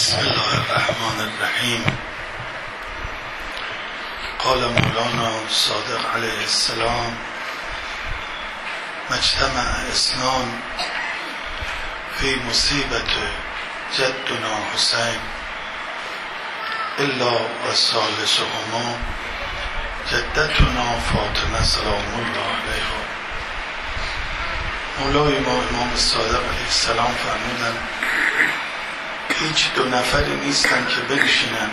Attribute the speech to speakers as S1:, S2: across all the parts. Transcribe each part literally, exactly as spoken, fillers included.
S1: بسم الله الرحمن الرحیم. قال مولانا صادق علیه السلام: مجتمع اثنان فی مصیبت جدنا حسین الا و ثالثهما جدتنا فاطمه سلام الله علیها. مولای ما امام صادق علیه السلام فرمودن هیچ دو نفری نیستن که بنشینن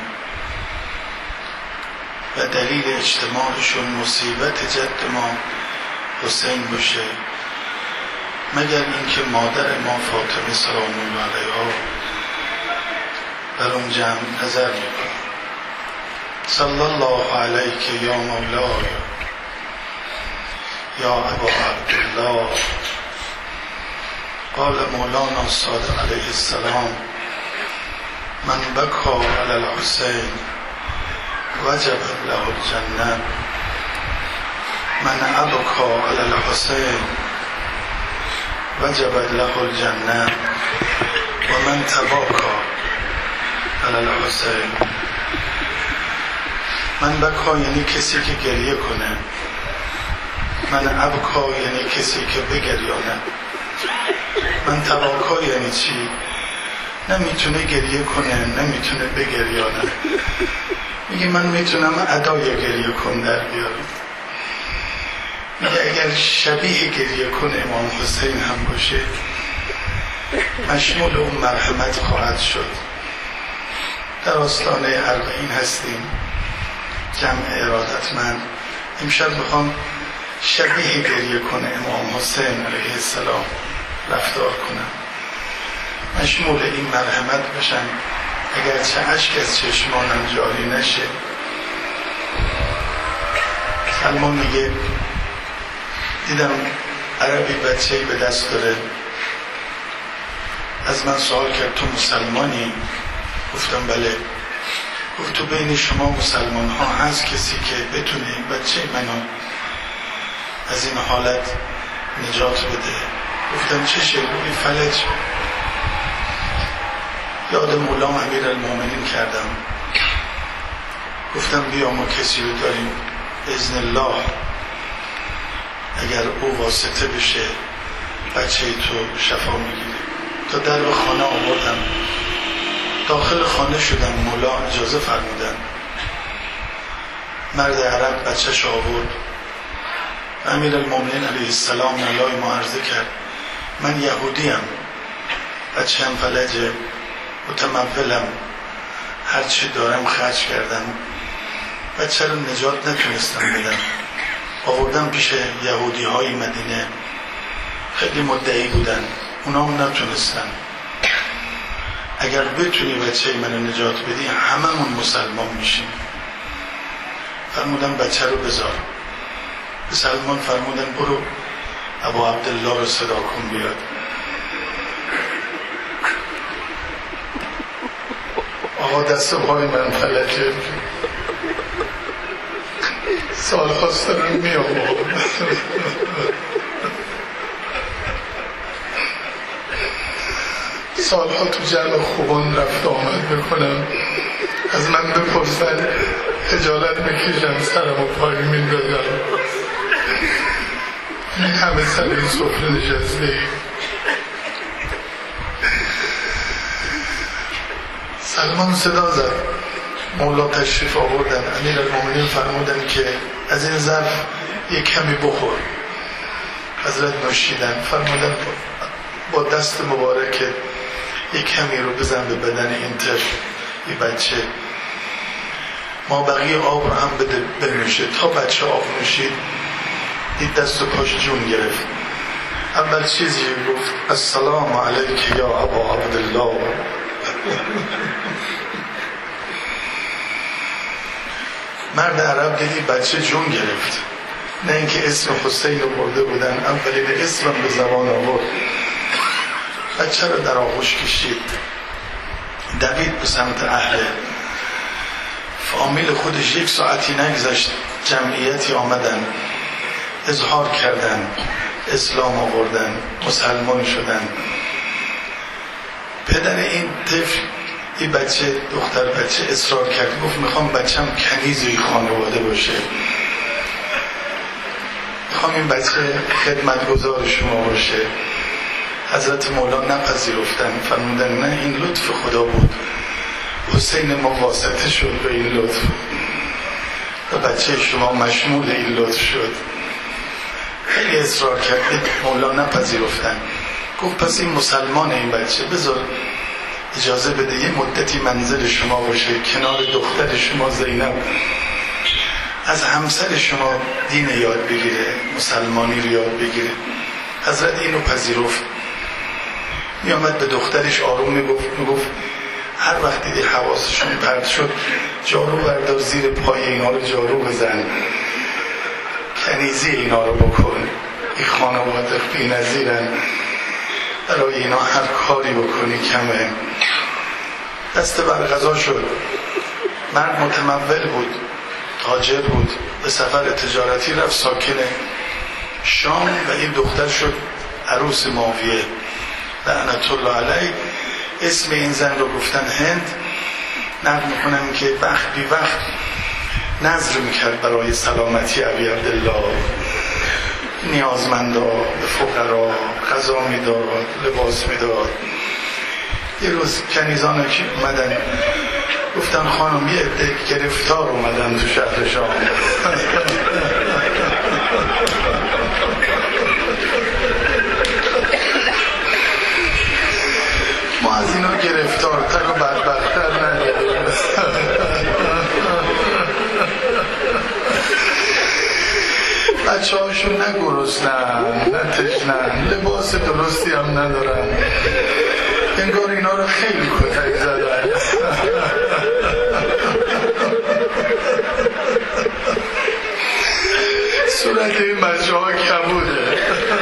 S1: و دلیل اجتماعشون مصیبت جد ما حسین باشه مگر اینکه مادر ما فاطمه سلام الله علیها بر اون جمع نظر میکنه. صلی الله علیک یا مولای یا ابا عبدالله. قال مولانا صادق علیه السلام: من بکا علی الحسین وجب له الجنه من ابکا علی الحسین وجب له الجنه و من تباکا علی الحسین. من بکا یعنی کسی که گریه کنه، من ابکا یعنی کسی که بگریانه، من تباکا یعنی چی؟ نمیتونه گریه کنه، نمیتونه بگریانه. میگه من میتونم ادای گریه کن در بیارم. میگه اگر شبیه گریه کن امام حسین هم باشه مشمول اون مرحمت خواهد شد. در آستانه اربعین هستیم، جمع ارادتمند. امشب میخوام شبیه گریه کن امام حسین علیه السلام رفتار کنم، مشمول این مرحمت بشن، اگرچه اشک از چشمانم جاری نشه. سلمان میگه دیدم عربی بچه‌ای به دست داره، از من سوال کرد تو مسلمانی؟ گفتم بله. گفت تو بین شما مسلمان ها هست کسی که بتونه این بچه منو از این حالت نجات بده؟ گفتم چشه؟ گفت فلج. یاد مولا امیر المومنین کردم، گفتم بیا ما کسی رو داریم باذن الله اگر او واسطه بشه بچه تو شفا میگیره. تا در خانه آوردم، داخل خانه شدم، مولا اجازه فرمودن. مرد عرب بچه‌ش آورد، امیر المومنین علیه السلام نلای ما عرضه کرد من یهودیم، بچه هم فلجه، متمولم، هرچی دارم خرج کردم، بچه رو نجات نتونستم بدم. آوردم پیش یهودی های مدینه، خیلی مدعی بودن، اونا هم نتونستن. اگر بتونی بچه منو نجات بدی هممون مسلمان میشیم. فرمودن بچه رو بذار. به سلمان فرمودن برو ابا عبدالله رو صدا کن بیاد. آقا دست و پای من فلجه، سال خواسته رو می آورد. سالها تو جمع خوبان رفت آمد بکنم، از من بپرسن خجالت میکشم سرم و پایی میندازم. این همه سر این سفره نشسته. سلمان صدا زد، مولا تشریف آوردن، امیر المومنین فرمودن که از این ظرف یک کمی بخور. حضرت نوشیدن، فرمودن با دست مبارک یک کمی رو بزن به بدن این طفل، این بچه. ما بقیه آب رو هم بده بنوشه. تا بچه آب نوشید این دست و پاش جون گرفت. اول چیزی گفت السلام علیک یا ابا عبدالله. مرد عرب دیدی بچه جون گرفت، نه اینکه اسم حسین رو برده بودن، اولین اسمم به زبان آورد. بچه رو در آغوش کشید، دوید به سمت اهل فامیل خودش. یک ساعتی نگذشت جمعیتی آمدن، اظهار کردن، اسلام آوردن، مسلمان شدن. پدر این طفل این بچه دختر بچه اصرار کرد، گفت میخوام بچم کنیزی خانواده باشه، میخوام این بچه خدمتگزار شما باشه. حضرت مولا نپذیرفتن، فرمودن نه، این لطف خدا بود، حسین ما واسطه شد به این لطف و بچه شما مشمول این لطف شد. خیلی اصرار کرد، مولا نپذیرفتن. گفت پس این مسلمان این بچه، بذار اجازه بده یه مدتی منزل شما باشه، کنار دختر شما زینب، از همسر شما دین یاد بگیره، مسلمانی رو یاد بگیره. حضرت اینو پذیرفت. می آمد به دخترش آروم میگفت میگفت هر وقت دیدی حواسشون پرت شد، جارو بردار زیر پای اینا رو جارو بزن، کنیزی اینا رو بکن، این خانواده بی‌نظیرن، برای اینا هر کاری بکنی کمه. دست بر غذا شد. مرد متمول بود، تاجر بود، به سفر تجارتی رفت، ساکن شام و این دختر شد عروس معاویه لعنت الله علیه. اسم این زن رو گفتن هند. نقل میکنم که وقت بی وقت نظر میکرد برای سلامتی ابی عبدالله، نیازمندا به فقرا غذا میداد، لباس میداد. یه روز کنیزان که اومدن گفتن خانم یه عده گرفتار اومدن تو شهر شام. ما از اینا گرفتارتر و بدبختر نداریم. بچه هاشون نه گرسنن نه تشنن، لباس درستی هم ندارن، انگار اینا رو خیلی کتک زدن. صورت این بچه ها کبوده.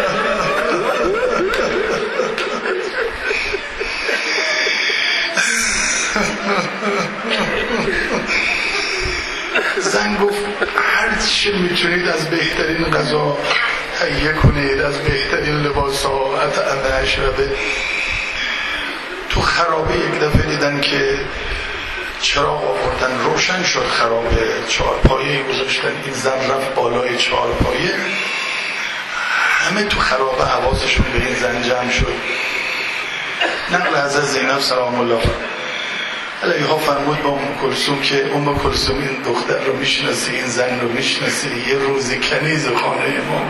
S1: زن گفت هر چی میتونید از بهترین غذا تهیه کنید، از بهترین لباس ها، اطعمه اشربه. تو خرابه یک دفعه دیدن که چراغ آوردن، روشن شد خرابه، چهارپایه گذاشتن، این زن رفت بالای چهارپایه، همه تو خرابه حواسشون به این زن جمع شد. نقل از زینب سلام الله علیها فرمود با ام کلثوم که ام کلثوم این دختر رو میشناسی، این زن رو میشناسی، یه روزی کنیز خانه ما.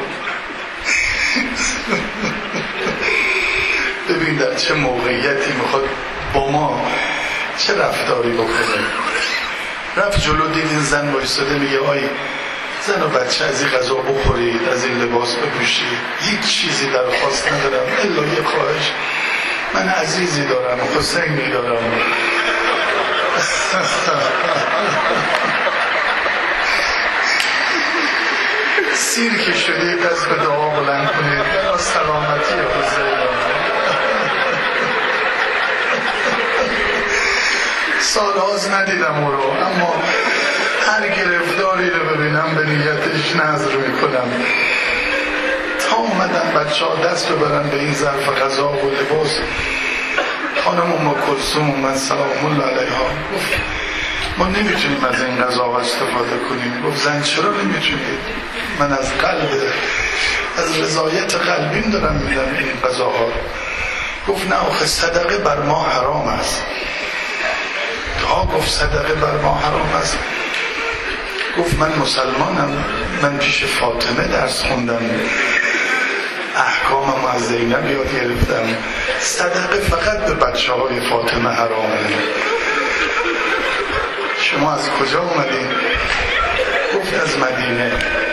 S1: ببین در چه موقعیتی میخواد با ما چه رفتاری بکنه. رفت جلو، دید این زن بایستاده، میگه آی زن و بچه از این غذا بخورید، از این لباس بپوشید، هیچ چیزی درخواست ندارم الا یه خواهش، من عزیزی دارم، حسینی دارم. سیر که شده دست به دعا بلند کنید برای سلامتی حسین. سالهاست ندیدم او رو، اما هر گرفتاری رو ببینم به نیتش نظر میکنم. تا اومدن بچه ها دست ببرن به این ظرف غذا و لباس، خانم ام کلثوم اومد سلام الله علیها گفت ما نمیتونیم از این غذا استفاده کنیم. گفت زن چرا نمیتونید؟ من از قلب، از رضایت قلبیم دارم میدم این غذاها. گفت نه آخه صدقه بر ما حرام است. ها گفت صدقه بر ما حرام است. گفت من مسلمانم، من پیش فاطمه درس خوندم، احکامم از زینب یاد گرفتم، صدقه فقط به بچه های فاطمه حرامه. شما از کجا اومدین؟ گفت از مدینه.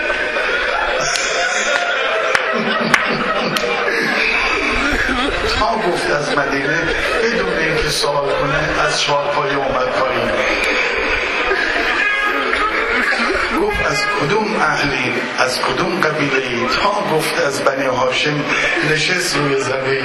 S1: تا گفت از مدینه بدون اینکه سوال کنه از چهارپایه اومد پایین. گفت از کدوم اهلی، از کدوم قبیله ای؟ تا گفت از بنی هاشم، نشست روی زمین.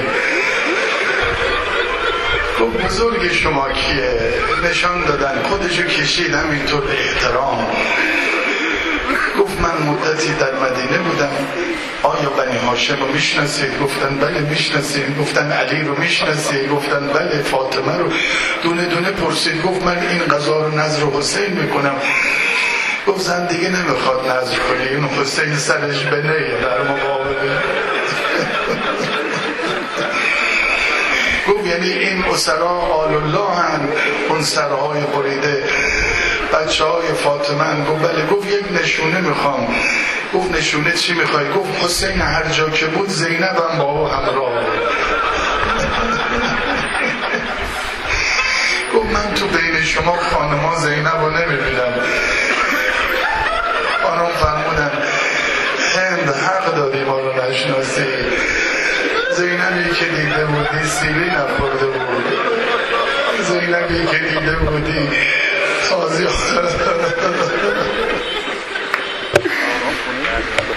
S1: گفت بزرگ شما کیه؟ نشان دادن، خودشو کشید همینطور به احترام. گفت من مدتی در مدینه بودم، آیا بنی هاشم رو میشناسید؟ گفتن بله میشناسیم. گفتن علی رو میشناسید؟ گفتن بله. فاطمه رو دونه دونه پرسید. گفت من این قضا رو نذر حسین میکنم. گفت زن دیگه نمیخواد نذر کنی، این حسین سرش بنیه در مقابله. گفت یعنی این اسرا آل الله هن، اون سرهای بریده بچه های فاطمه هن؟ گفت بله. گفت یک نشونه میخوام. گفت نشونه چی میخوای؟ گفت حسین هر جا که بود زینب هم با او همراه بود. گفت من تو بین شما خانما زینب رو نمیبینم. خانم فرمودن هند حق دادی ما رو نشناسی. زینبی که دیده بودی سیلی نخورده بود. زینبی که دیده بودی تازی